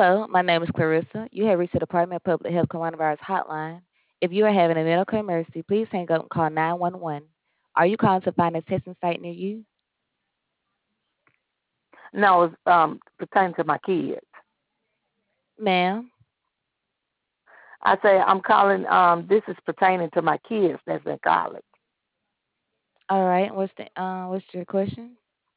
Hello, my name is Clarissa. You have reached the Department of Public Health Coronavirus Hotline. If you are having a medical emergency, please hang up and call 911. Are you calling to find a testing site near you? No, it's pertaining to my kids. Ma'am? I say I'm calling. This is pertaining to my kids that's in college. All right. What's your question?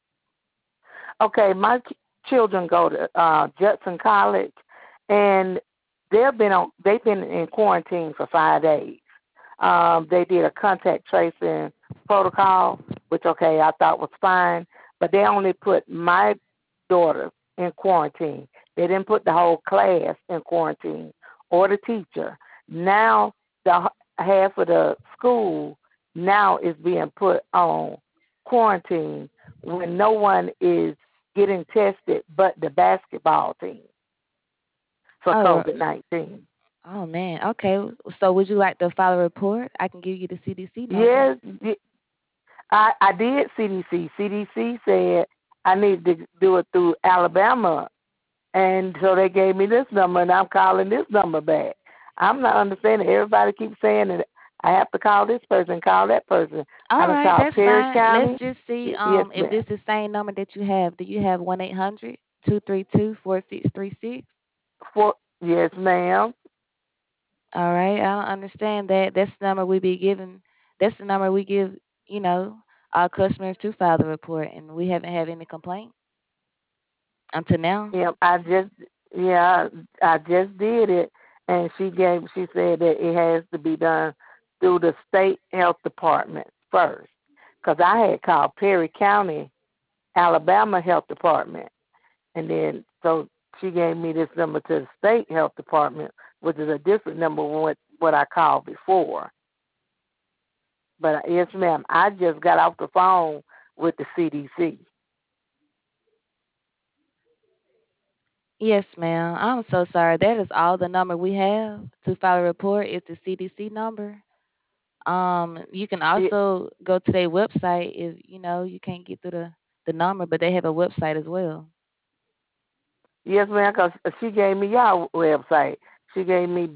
Okay, my children go to Judson College, and they've been in quarantine for 5 days. They did a contact tracing protocol, which I thought was fine, but they only put my daughter in quarantine. They didn't put the whole class in quarantine or the teacher. Now the half of the school now is being put on quarantine when no one is getting tested but the basketball team for Oh, COVID-19. oh man. Okay. So would you like to file a report? I can give you the CDC number. Yes, I did CDC. CDC said I need to do it through Alabama, and so they gave me this number, and I'm calling this number back. I'm not understanding. Everybody keeps saying that I have to call this person, call that person. I All done right, called that's Perry fine. Let's County. just see Yes, if ma'am. this is the same number that you have. Do you have 1-800-232-4636? For yes, ma'am. All right, I don't understand that. That's the number we be giving. That's the number we give. You know, our customers to file the report, and we haven't had any complaint until now. Yeah, yeah, I just did it, and she said that it has to be done through the state health department first, because I had called Perry County, Alabama Health Department, and then so she gave me this number to the state health department, which is a different number than what I called before. But yes, ma'am, I just got off the phone with the CDC. Yes, ma'am. I'm so sorry. That is all the number we have to file a report. Is the CDC number. You can also go to their website if you can't get through the number, but they have a website as well. Yes, ma'am, because she gave me your website. She gave me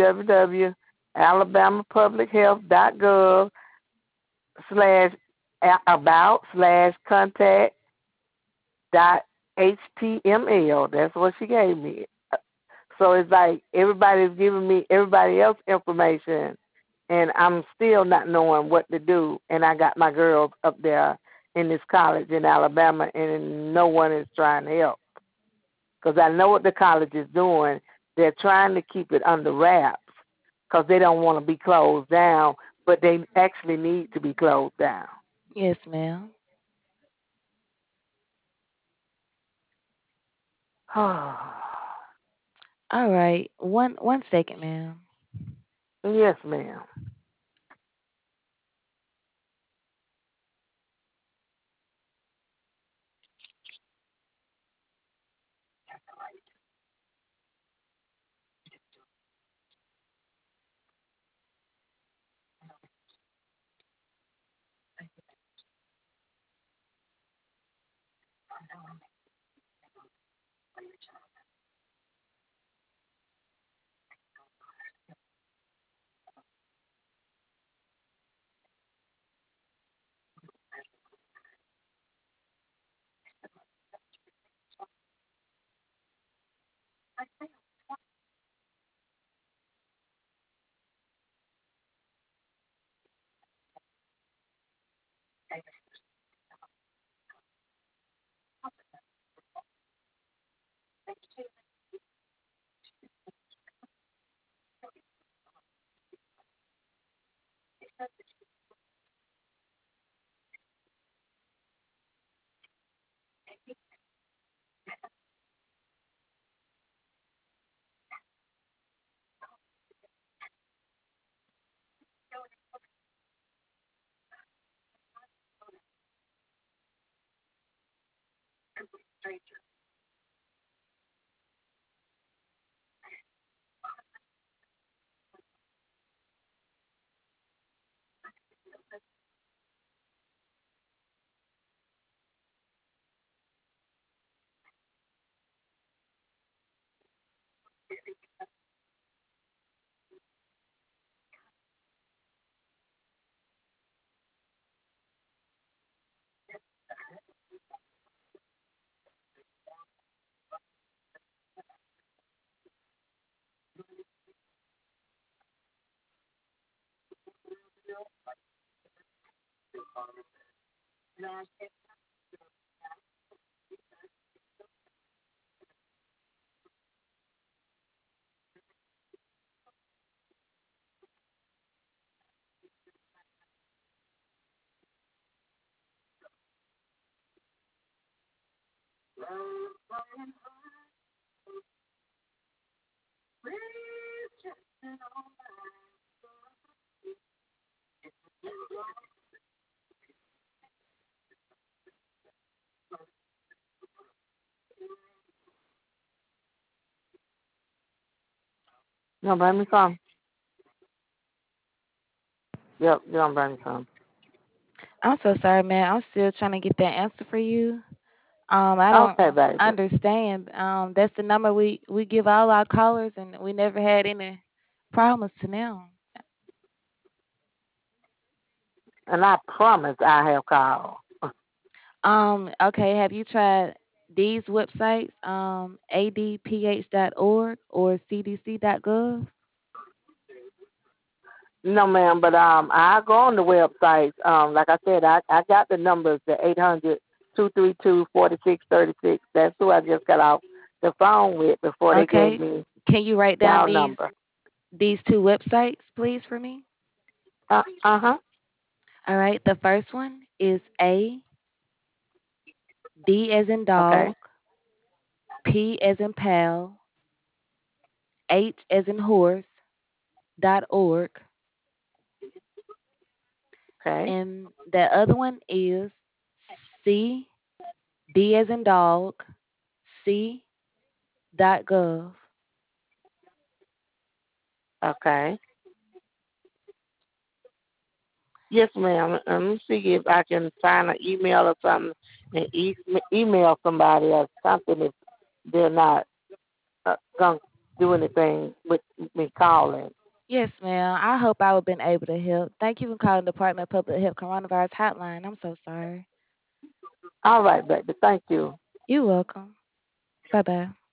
www.alabamapublichealth.gov slash about slash contact dot html. That's what she gave me. So it's like everybody's giving me everybody else information, and I'm still not knowing what to do. And I got my girls up there in this college in Alabama, and no one is trying to help. Because I know what the college is doing. They're trying to keep it under wraps because they don't want to be closed down, but they actually need to be closed down. Yes, ma'am. All right. One second, ma'am. Yes, ma'am. You gonna bring me some? Yep, you gonna bring me some. I'm so sorry, man. I'm still trying to get that answer for you. I don't Okay, baby. understand. That's the number we give all our callers, and we never had any problems to now. And I promise I have called. Okay. Have you tried these websites? ADPH.org or CDC.gov. No, ma'am, but I go on the website. Like I said, I got the numbers, the 800-232-4636. That's who I just got off the phone with before they gave Okay. me Can you write down y'all number. these two websites, please, for me? Uh-huh. All right. The first one is D as in Okay. dog, P as in pal, H as in horse .org, Okay. and the other one is C D as in dog, C .gov. Okay. Yes, ma'am. Let me see if I can find an email or something and email somebody or something if they're not going to do anything with me calling. Yes, ma'am. I hope I have been able to help. Thank you for calling the Department of Public Health Coronavirus Hotline. I'm so sorry. All right, baby. Thank you. You're welcome. Bye bye.